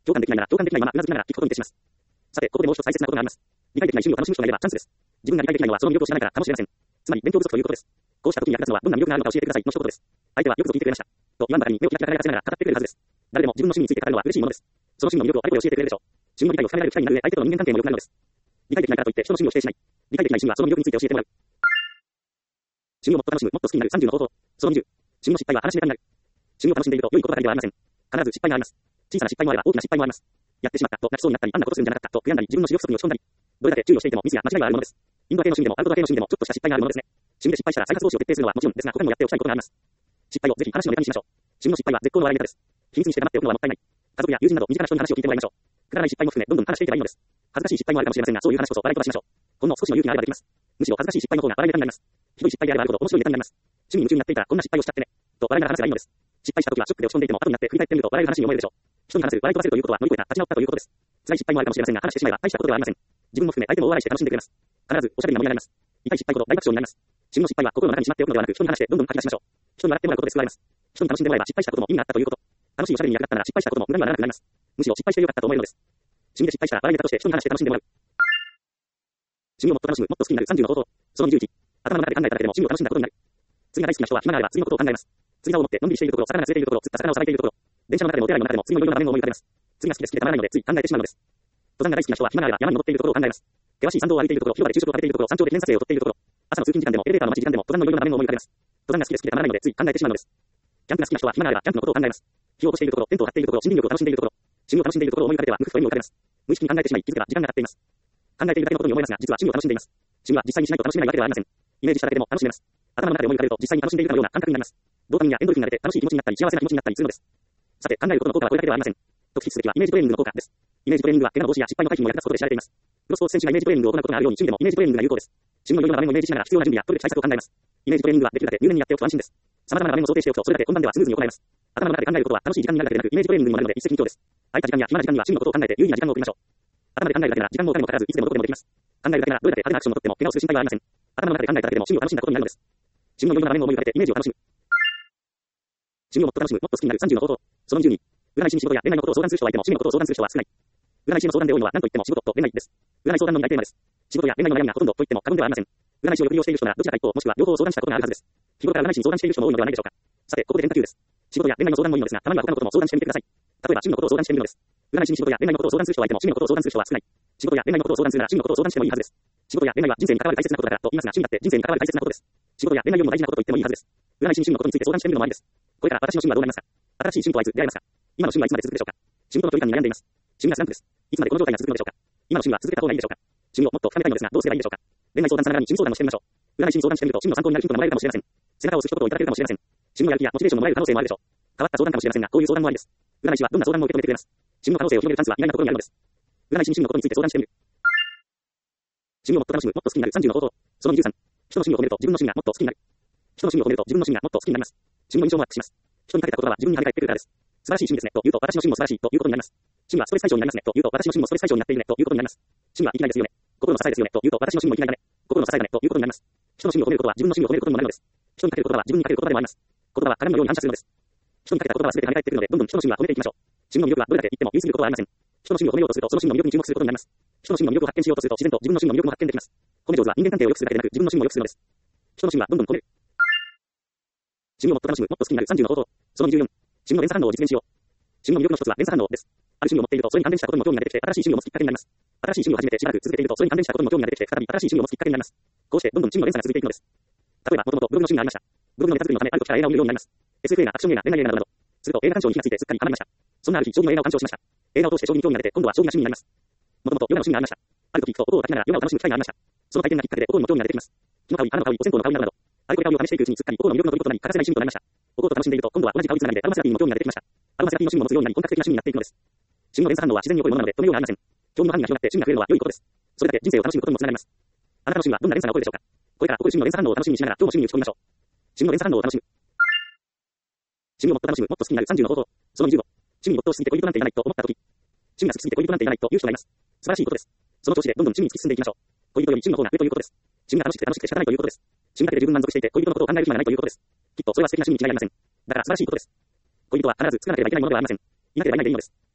共感できないなら共感できないままうなずきながら聞くことに徹します。さて、ここでもう一つ大切なことがあります。理解できない趣味を楽しむ人がいればチャンスです。自分が理解できないのはその魅力を知らないからかもしれません。つまり勉強不足ということです。こうした時に役立つのはどんな魅力があるのか教えてくださいの一言です。相手はよくぞ聞いてくれました。と言わんばかりに目をキラキラキラキラながら語ってくれるはずです。誰でも自分の趣味について語るのは嬉しいものです。その趣味の魅力をあれこれ教えてくれるでしょう。趣味の理解を深められる機会になる上、相手との人間関係も良くなるのです。理解できないからといって人の趣味を否定しない。理解できない趣味はその魅力について教えてもらう。趣味をもっと楽しむ、もっと好きになるさんじゅうの方法。そのにじゅう。趣味の失敗は話しネタになる。趣味を楽しんでいると良いことばかりではありません。必ず失敗があります。小さな失敗もあれば大きな失敗もあります。やってしまったと泣きそうになったり、あんなことするんじゃなかったと悔やんだり、自分の視力不足に落ち込んだり、どれだけ注意をしていてもミスや間違いがあるものです。インドア系の趣味でもアウトドア系の趣味でもちょっとした失敗があるものですね。趣味で失敗したら再発防止を徹底するのはもちろんですが、他にもやっておきたいことがあります。失敗をぜひ話のネタにしましょう。趣味の失敗は絶好の笑いネタです。秘密にして黙っておくのはもったいない。家族や友人など身近な人に話を聞いてもらいましょう。くだらない失敗も含めどんどん話していけばいいのです。恥ずかしい失敗もあるかもしれませんが、そういう話こそ笑い飛ばしましょう。ほんの少しの勇気があればできます。むしろ恥ずかしい失敗の方が笑いネタになります。ひどい失敗であればあるほど面白いネタになります。趣味に夢中になっていたらこんな失敗をしちゃってね。と笑いながら話せばいいのです。失敗した時はショックで落ち込んでいても後になって振り返ってみると笑える話に思えるでしょう。人に話す、笑い飛ばせるということは乗り越えた、立ち直ったということです。辛い失敗もあるかもしれませんが、話してしまえば大したことではありません。自分も含め相手も大笑いして楽しんでくれます。必ずおしゃべりなものになります。痛い失敗ほど大爆笑になります。趣味の失敗は心の中にしまっておくのではなく、人に話してどんどん吐き出しましょう。人に笑ってもらうことで救われます。人に楽しんでもらえば失敗したことも意味があったということ。楽しいおしゃべりに役立ったなら失敗したことも無駄にはならなくなります。むしろ失敗してよかったと思えるのです。趣味で失敗したら笑いネタとして人に話して楽しんでもらう。趣味をもっと楽しむ、もっと好きになるさんじゅうの方法。そのにじゅういち。頭の中で考えただけでも趣味を楽しんだことになる。釣りが大好きな人は暇があれば釣りのことを考えます。釣り竿を持ってのんびりしているところ、魚が釣れているところ、釣った魚をさばいているところ、電車の中でもお手洗いの中でも釣りのいろんな場面を思い浮かべます。釣りが好きで好きでたまらないのでつい考えてしまうのです。登山が大好きな人は暇があれば山に登っているところを考えます。険しい山道を歩いているところ、広場で昼食を食べているところ、山頂で記念撮影を撮っているところ、朝の通勤時間でもエレベーターの待ち時間でも登山のいろんな場面を思い浮かべます。登山が好きで好きでたまらないのでつい考えてしまうのです。キャンプが好きな人は暇があればキャンプのことを考えます。火を落としているところ、テントを張っているところ、森林浴を楽しんでいるところ、趣味を楽しんでいるところを思い浮かべては無くと意味を浮かべます。無意識に考えてしまい気づけば時間が経っています。考えているだけのことに思いますが、実は趣味を楽しんでいます。趣味は実際にしないと楽しめないわけではありません。イメージしただけでも楽しめます。頭の中で思い浮かべると実際に楽しんでいるかのような感覚になります。ドーパミンやエンドルフィンが出て楽しい気持ちになったり幸せな気持ちになったりするのです。さて、考えることの効果はこれだけではありません。特筆すべきはイメージトレーニングの効果です。イメージトレーニングは怪我の防止や失敗の回避にも役立つことで知られています。プロスポーツ選手がイメージトレーニングを行うことがあるように趣味でもイメージトレーニングが有効です。趣味のいろんな場面をイメージしながら必要な準備や取るべき対策を考えます。イメージトレーニングはできるだけ入念にやっておくと安心です。様々な場面を想定しておくとそれだけ本番ではスムーズに行えます。頭の中で考えることは楽しい時間になるだけでなくイメージトレーニングにもなるので一石二鳥です。空いた時間や暇な時間には趣味のことを考えて有意義な時間を送りましょう。頭で考えるだけなら時間もお金もかからずいつでもどこでもできます。考えるだけならどれだけ派手なアクションをとっても怪我をする心配はありません。頭の中で考えただけでも趣味を楽しんだことになるのです。趣味のいろんな場面を思い浮かべてイメージを楽しむ。趣味をもっと楽しむ、もっと好きになるさんじゅうの方法。そのにじゅうに。占い師に仕事や恋愛のことを相談する人はいても趣味のことを相談する人は少ない。占い師の相談で多いのは何と言っても仕事と恋愛です。占い相談の二大テーマです。仕事や恋愛の悩みがほとんどと言っても過言ではありません。占い師をよく利用している人ならどちらか一方もしくは両方を相談したことがあるはずです。日頃から占い師に相談している人も多いのではないでしょうか。さて、ここで電卓です。仕事や恋愛の相談もいいのですが、たまには他のことも相談してみてください。例えば趣味のことを相談してみるのです。占い師に仕事や恋愛のことを相談する人はいても趣味のことを相談する人は少ない。仕事や恋愛のことを相談するなら趣味のことを相談してもいいはずです。仕事や恋愛は人生に関わる大切なことだからと言いますが、趣味だって人生に関わる大切なことです。仕事や恋愛よりも大事なことと言ってもいいはずです。占い師に趣味のことについて相談してみるのもありです。これから私の趣味はどうなりますか。新しい趣味とはいつ出会えますか。今の趣味はいつまで続くでしょうか。仕事の距離感に悩んでいます。趣味がスランプです。いつまでこの状態が続くのでしょうか。今の趣味は続けた方がいいでしょうか。趣味をもっと深めたいのですがどうすればいいでしょうか。恋愛相談さながらに趣味相談もしてみましょう。占い師に相談してみると趣味の参考になるヒントがもらえるかもしれません。背中を押す一言をいただけるかもしれません。趣味のやる気やモチベーションももらえる可能性もあるでしょう。変わった相談かもしれませんが、こういう相談もありです。占い師はどんな相談も受け止めてくれます。趣味の可能性を広げるチャンスは意外なところにあるのです。占い師に趣味のことについて相談してみる。趣味をもっと楽しむ、もっと好きになるさんじゅうの方法。そのにじゅうさん。人の趣味を褒めると自分の趣味がもっと好きになる。人の趣味を褒めると自分の趣味がもっと好きになります。趣味の印象もアップします。人にかけた言葉は自分に跳ね返ってくるからです。素晴らしい趣味ですねと言うと私の趣味も素晴らしいということになります。趣味はストレス解消になりますねと言うと私の趣味もストレス解消になっているねということになります。趣味は生きがいですよね。心の支えですよねと言うと私の趣味も生きがいだね。心の支えだねということになります。人の趣味を褒めることは自分の趣味を褒めることにもなるのです。人にかける言葉は自分にかける言葉でもあります。言葉は鏡のように反射するのです。人にかけた言葉は全て跳ね返ってくるのでどんどん人の趣味は褒めていきましょう。趣味の魅力はどれだけ言っても言い過ぎることはありません。人の趣味を褒めようとするとその趣味の魅力に注目することになります。人の趣味の魅力を発見しようとすると自然と自分の趣味の魅力も発見できます。褒め上手は人間関係を良くするだけでなく自分の趣味も良くするのです。人の趣味はどんどん褒める。趣味をもっと楽しむ、もっと好きになるさんじゅうの方法。そのにじゅうよん。趣味の連鎖反応を実現しよう。趣味の魅力の一つは連鎖反応です。ある趣味を持っているとそれに関連したことにも興味が出てきて新しい趣味を持つきっかけになります。新しい趣味を始めてしばらく続けているとそれに関連したことにも興味が出てきて再び新しい趣味を持つきっかけになります。こうしてどんどん趣味の連鎖が続いていくのです。例えば、もともとブログの趣味がありました。ブログのネタ作りのためある時から映画を見るようになります。エスエフ 映画、アクション映画、恋愛映画などなど。すると映画鑑賞に火がついてすっかりハマりました。そんなある日、将棋の映画を鑑賞しました。映画を通して将棋に興味が出て今度は将棋が趣味になります。もともとヨガの趣味がありました。ある時、ふと音を叩きながらヨガを楽しむ機会がありました。その体験がきっかけで音にも興味が出てきます。木の香り、花の香り、お線香の香りなどなど。あれこれ香りを試していくうちにすっかり音の魅力の虜となり欠かせない趣味となりました。音を楽しんでいると今度は同じ香りつながりでアロマセラピーにも興味が出てきました。アロマセラピーの趣味も持つようになり本格的な趣味になっていくのです。趣味の連鎖反応は自然に起こるものなので止めようがありません。興味の範囲が広がって趣味が増えるのは良いことです。それだけ人生を楽しむことにもつながります。あなたの趣味はどんな連鎖が起こるでしょうか。これから起こる趣味の連鎖反応を楽しみにしながら今日も趣味に打ち込みましょう。趣味の連鎖反応を楽しむ。趣味をもっと楽しむ、もっと好きになるさんじゅうの方法。そのにじゅうご。趣味に没頭しすぎて恋人なんていらないと思った時。趣味が好きすぎて恋人なんていらないという人がいます。素晴らしいことです。その調子でどんどん趣味に突き進んでいきましょう。恋人より趣味の方が上ということです。趣味が楽しくて楽しくて仕方ないということです。趣味だけで十分満足していて恋人のことを考える暇がないということです。きっとそれは素敵な趣味に違いありません。だから素晴らしいことです。恋人は必ず作らなければいけないものではありません。いなければいないでいいのです。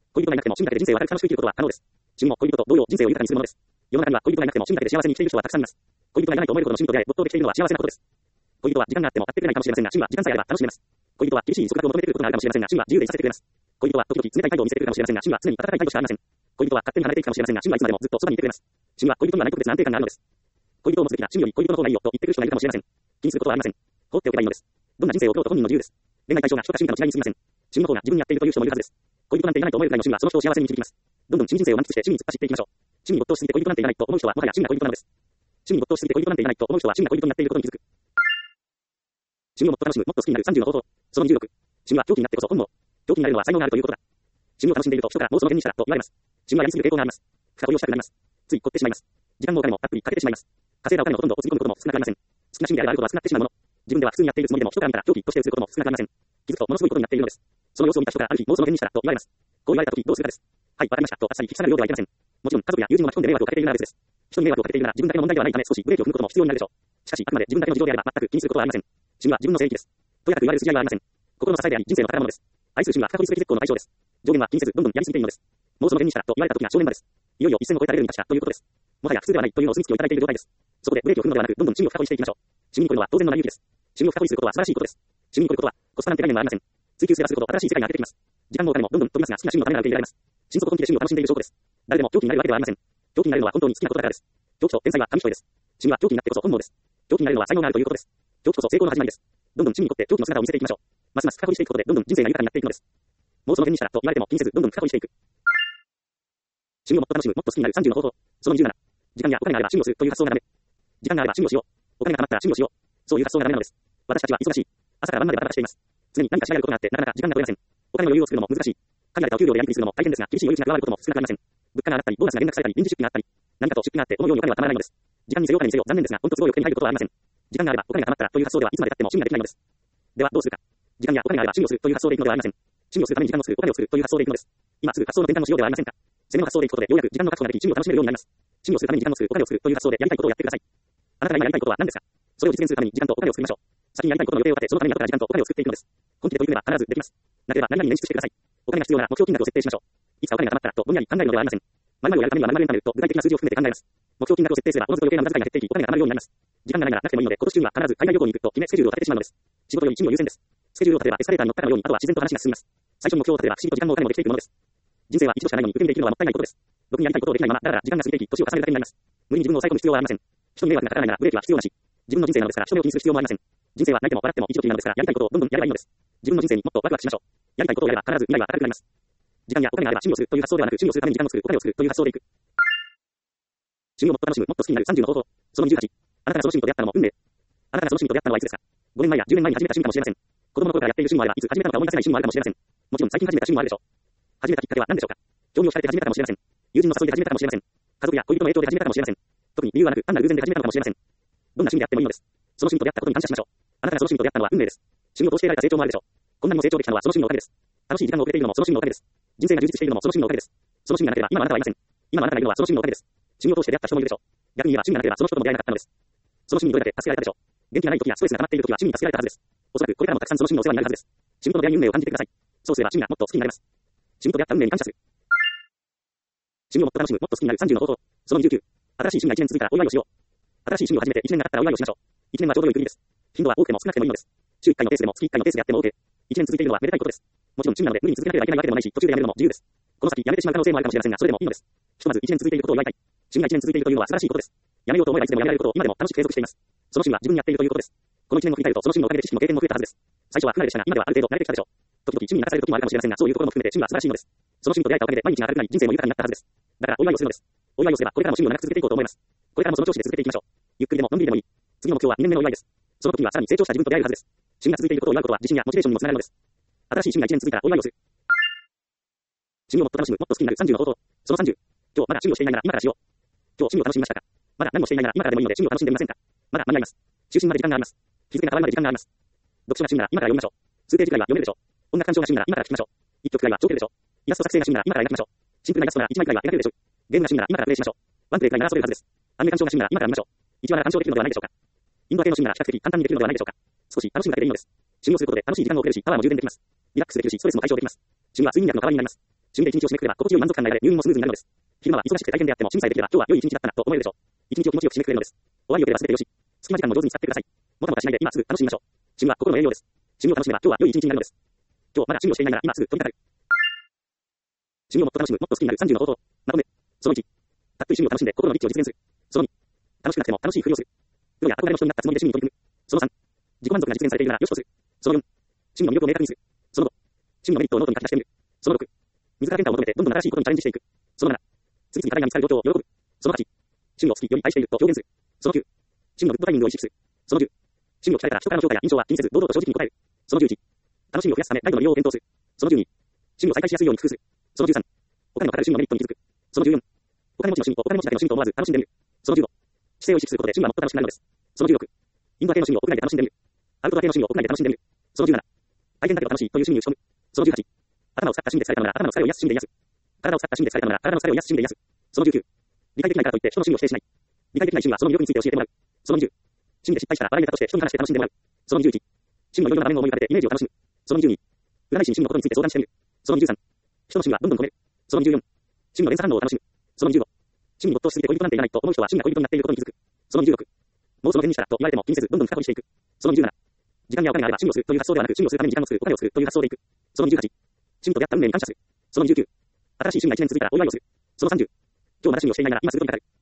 恋人がいなくても趣味だけで人生を明るく楽しく生きることは可能です。趣味も恋人と同様人生を豊かにするものです。世の中には恋人がいなくても趣味だけで幸せに生きている人はたくさんいます。恋人がいらないと思えるほどの趣味と出会い、没頭できているのは幸せなことです。恋人は時間があっても会ってくれないかもしれませんが、趣味は時間さえあれば楽しめます。恋人は厳しい束縛を求めてくることがあるかもしれませんが、趣味は自由でいさせてくれます。恋人は時々冷たい態度を見せてくるかもしれませんが、趣味は常に温かい態度しかありません。恋人は勝手に離れていくかもしれませんが、趣味はいつまでもずっとそばにいてくれます。趣味は恋人にはない特別な安定感があるのです。恋人を持つべきな趣味より恋人の方がいいよと言ってくる人がいるかもしれません。気にすることはありません。放っておけばいいのです。どんな人生を送ろうと本人の自由です。恋愛対象が人か趣味かの違いにすぎません。趣味の方が自分に合っているという人もいるはずです。恋人なんていらないと思えるくらいの趣味はその人を幸せに導きます。どんどん趣味人生を満喫して趣味に突っ走っていきましょう。趣味に没頭しすぎて恋人なんていらないと思う人はもはや趣味が恋人なのです。趣味に没頭しすぎて恋人なんていらないと思う人は趣味が恋人になっていることに気づく。趣味をもっと楽しむ、もっと好きになるさんじゅうの方法。そのにじゅうろく。趣味は狂気になってこそ本能。狂気になれるのは才能があるということだ。趣味を楽しんでいると人からもうその辺にしたらと言われます。趣味はやりすぎる傾向があります。深追いをしたくなります。つい凝ってしまいます。時間もお金もたっぷりかけてしまいます。稼いだお金のほとんどをつぎ込むことも少なくありません。好きな趣味であればあるほどは少なってしまうもの。自分では普通にやっているつもりでも人から見たら狂気として映ることも少なくありません。気づくとものすごいことになっているのです。その様子を見た人からある日もうその辺にしたらと言われます。こう言われた時どうするかです。はい、わかりましたとあっさり引き下がるようではいけません。もちろん家族や友人を巻き込んで迷惑をかけているなら別です。人に迷惑をかけているなら自分だけの問題ではないため少しブレーキを踏むことも必要になるでしょう。しかしあくまで自分だけの事情であれば全く気にすることはありません。趣味は自分の聖域です。とやかく言われる筋合いはありません。心の支えであり人生の宝物です。愛する趣味は深掘りすべき絶好の対象です。上限は気にせずどんどんやりすぎていいのです。もうその辺にしたらと言われた時が正念場です。いよいよ一線を越えたレベルに達したということです。もはや普通ではないというのをお墨付きをいただいている状態です。そこでブレーキを踏むのではなくどんどん趣味を深掘りしていきましょう。趣味に来るのは当然の成り行きです。趣味を深掘りすることは素晴らしいことです。趣味に来ることはコスパなんて概念はありません。追求すればするほど新しい世界が出てきます。時間もお金もどんどん飛びますが好きな趣味のためなら受け入れられます。心底本気で趣味を楽しんでいる証拠です。誰でも狂気になるわけではありません。狂気になるのは本当に好きなことだからです。狂気と天才は紙一重です。趣味は狂気になってこそ本能です。狂気になるのは才能があるということです。狂気こそ成功の始まりです。どんどん趣味に凝って狂気の姿を見せていきましょう。ますます深掘りしていくことでどんどん人生が豊かになっていくのです。もうその辺にしたらと言われても気にせずどんどん深掘りしていく。趣味をもっと楽しむ、もっと好きになるさんじゅうの方法。そのにじゅうなな。時間やお金があれば趣味をするという発想がダメ。時間があれば趣味をしよう。お金が貯まったら趣味をしよう。そういう発想がダメなのです。私たちは忙しい。朝から晩までバタバタしています。常に何かしながらことがあってなかなか時間が取れません。お金の余裕を作るのも難しい。限られたお給料でやりくりするのも大変ですが、厳しい余裕が加わることも少なくありません。物価が上がったり、ボーナスが減額されたり、臨時出費があったり、何かと出費があって思うようにお金は貯まらないのです。時間にせよお金にせよ残念ですが、本当都合よく手に入ることはありません。時間があればお金が貯まったらという発想ではいつまで経っても趣味ができないのです。ではどうするか。時間やお金があれば趣味をするという発想でいくのではありません。趣味をするために時間を作る、お金を作るという発想でいくのです。今すぐ発想の転換をしようではありませんか。攻めの発想でいくことでようやく時間の確保ができ、趣味を楽しめるようになります。趣味をするために時間を作る、お金を作るという発想でやりたいことをやってください。あなたが今やりたいことは何ですか。それを実現するために時間とお金を作りましょう。先にやりたいことの予定を立て、そのために後から時間とお金を作っていくのです。本気で取り組めば必ずできます。なければ何々に捻出してください。お金が必要なら目標金額を設定しましょう。いつかお金が貯まったらとぼんやり考えるのではありません。〇〇をやるためには〇〇円貯めると具体的な数字を含めて考えます。目標金額を設定すればおのずと余計な無駄遣いが減っていき、お金が貯まるようになります。時間がないならなくてもいいので、今年中には必ず海外旅行に行くと決めスケジュールを立ててしまうのです。仕事より趣味を優先です。スケジュールを立てればエスカレーターに乗ったかのようにあとは自然と話が進みます。最初に目標を立てれば不思議と時間もお金もできていくものです。人生は一度しかないのに受け身で生きるのはもったいないことです。ろくにやりたいことをできないままだらだら時間が過ぎていき、年を重ねるだけになります。無理に自分を抑え込む必要はありません。人に迷惑がかからないならブレーキは必要なし。自分の人生なのですから人目を気にする必要もありません。人生は泣いても笑っても一度きりなのですからやりたいことをどんどんやればいいのです。自分の人生にもっとワクワクしましょう。やりたいことをやれば必ず未来は明るくなります。時間やお金があれば趣味をするという発想ではなく、趣味をするために時間を作る、お金を作るという発想でいく。趣味をもっと楽しむ、もっと好きになるさんじゅうの方法。そのにじゅうはち。あなたがその趣味と出会ったのも運命。あなたがその趣味と出会ったのはいつですか。ごねんまえやじゅうねんまえに始めた趣味かもしれません。子供の頃からやっている趣味もあれば、いつ始めたのか思い出せない趣味もあるかもしれません。もちろん最近始めた趣味もあるでしょう。始めたきっかけは何でしょうか。興味を惹かれて始めたかもしれません。友人の誘いで始めたかもしれません。家族や恋人の影響で始めたかもしれません。特に理由はなく、単なる偶然で始めたのかもしれません。どんな趣味であってもいいのです。その趣味と出会ったことに感謝しましょう。あなたがその趣味と出会ったのは運命です。趣味を通して得られた成長もあるでしょう。こんなにも成長できたのはその趣味のおかげです。楽しい時間を送れているのもその趣味のおかげです。人生が充実しているのもその趣味のおかげです。その趣味がなければ今あなたはいません。今あなたがいるのはその趣味のおかげです。趣味を通して出会った人もいるでしょう。逆に言えば趣味がなければその人とも出会えなかったのです。その趣味にどれだけ助けられたでしょう。元気がない時やストレスが溜まっている時は趣味に助けられたはずです。おそらくこれからもたくさんその趣味のお世話になるはずです。趣味との出会いに運命を感じてください。そうすれば趣味がもっと好きになります。趣味と出会った運命に感謝する。趣味をもっと楽しむ、もっと好きになるさんじゅうの方法。そのにじゅうきゅう。新しい趣味がいちねん続いたらお祝いをしよう。新しい趣味を始めていちねんが経ったらお祝いをしましょう。いちねんはちょうど良い区切りです。頻度は多くても少なくてもいいのです。週いっかいのペースでも月いっかいのペースであっても OK。いちねん続いているのはめでたいことです。もちろん趣味なので無理に続けなければいけないわけでもないし、途中でやめるのも自由です。この先やめてしまう可能性もあるかもしれませんが、それでもいいのです。ひとまずいちねん続いていることを祝いたい。趣味がいちねん続いているというのは素晴らしいことです。やめようと思えばいつでもやめられることを今でも楽しく継続しています。その趣味は自分にやっているということです。このいちねんを振り返るとその趣味のおかげで知識も経験も増えたはずです。最初は不慣れでしたが今ではある程度慣れてきたでしょう。時々趣味に流される時もあるかもしれませんが、そういうところも含めて趣味は素晴らしいのです。その趣味と出会えたおかげで毎日が明るくなり人生も豊かになったはずです。だからお祝いをするのです。お祝いをすればこれからも趣味を長く続けていこうと思います。これからもその調子で続けていきましょう。ゆっくりでものんびりでもいい。次の目標はにねんめのお祝いです。その時にはさらに成長した自分と出会えるはずです。趣味が続いていることを祝うことは自信やモチベーションにもつながるのです。新しい趣味がいちねん続いたらお祝いをする。趣味をもっと楽しむ、もっと好きになるさんじゅうの方法。そのさんじゅう。今日まだ趣味をしていないなら今からしよう。今日趣味を楽しみましたか。まだ何もしていないなら今からでもいいので趣味を楽しんでみませんか。まだ間に合います。就寝まで時間があります。日付が変わるまで時間があります。読書が趣味なら今から読みましょう。数ページくらいは読めるでしょう。音楽鑑賞が趣味なら今から聞きましょう。一曲くらいは聴けるでしょう。イラスト作成が趣味なら今から描きましょう。シンプルなイラストならいちまいくらいは描けるでしょう。ゲームが趣味なら今からプレイしましょう。ワンプレイくらいならそれるはずです。アニメ鑑賞が趣味なら今から見ましょう。一話なら鑑賞できるのではないでしょうか。インドア系の趣味なら比較的簡単にできるのではないでしょうか。少し楽しむだけでいいのです。趣味をすることで楽しい時間が送れるし、パワーも充電できます。リラックスできるし、ストレスも解消できます。趣味は睡眠薬の代わりになります。 趣味で一日を締めくくれば、心地よい満足感が得られ、入院もスムーズになるのです。昼間は忙しくて大変であっても、趣味さえできれば、今日は良い一日だったな、と思えるでしょう。一日を気持ちよく締めくくれるのです。終わりよければ全てよし。隙間時間も上手に使ってください。もたもたしないで、今すぐ楽しみましょう。趣味は心の栄養です。趣味を楽しめば、今日は良い一日になるのです。今日まだ趣味をしていないなら、今すぐ取り掛かる。趣味をもっと楽しむ、もっと好きになるさんじゅうの方法。まとめ。そのいち。たっぷり趣味を楽しんで、心のリッチを実現する。そのに。楽しくなくても楽しいふりをする。プロや憧れの人になったつもりで趣味に取り組む。そのさん。自己満足が実現されているなら、よしとする。そのよん。趣味の魅力を明確にする。そのご。趣味のメリットをノートに書き出してみる。そのろく。自ら変化を求めて、どんどん新しいことにチャレンジしていく。そのなな。次々課題が見つかる状況を喜ぶ。そのはち。趣味を好き、より愛していると表現する。そのきゅう。趣味のグッドタイミングを意識する。そのじゅう。趣味を聞かれたら人からの評価や印象は気にせず、堂々と正直に答える。そのじゅういち。楽しみを増やすため、ガイドの利用を検討する。そのじゅうに。趣味を再開しやすいように工夫する。そのじゅうさん。他にも語る趣味のメリットに気づく。そのじゅうよん。お金持ちの趣味をお金持ちだけの趣味と思わず楽しんでみる。そのじゅうご。姿勢を意識することで趣味はもっと楽しくなるのです。そのじゅうろく。インドア系の趣味を屋外で楽しんでみる。アウトドア系の趣味を屋外で楽しんでみる。そのじゅうなな。大変だけど楽しいという趣味に打ち込む。そのじゅうはち。頭を使った趣味で疲れたのなら頭の疲れを癒す趣味で癒す。体を使った趣味で疲れたのなら体の疲れを癒す趣味で癒す。そのじゅうきゅう。理解できないからといって人の趣味を否定しない。理解できない趣味はその魅力について教えてもらう。そのにじゅう。趣味で失敗したら笑いネタとして人に話して楽しんでもらう。そのにじゅういち。趣味のいろいろな場面を思い浮かべてイメージを楽しむ。そのにじゅうに。占い師に趣味のことについて相談してみる。そのにじゅうさん。人の趣味はどんどん止める。そのにじゅうよん。趣味の連鎖反応を楽しむ。そのにじゅうご。趣味に没頭しすぎて恋人なんていらないと思う人は趣味が恋人になっていることに気づく。そのにじゅうろく。もうその辺にしたらと言われても気にせずどんどん深掘りしていく。そのにじゅうなな。時間やお金があれば趣味をするという発想ではなく趣味をするために時間を作る、お金を作るという発想でいく。そのにじゅうはち。趣味と出会った運命に感謝する。そのにじゅうきゅう。新しい趣味がいちねん続いたらお祝いをする。そのさんじゅう。今日まだ趣味をしていないなら今すぐ取り掛かる。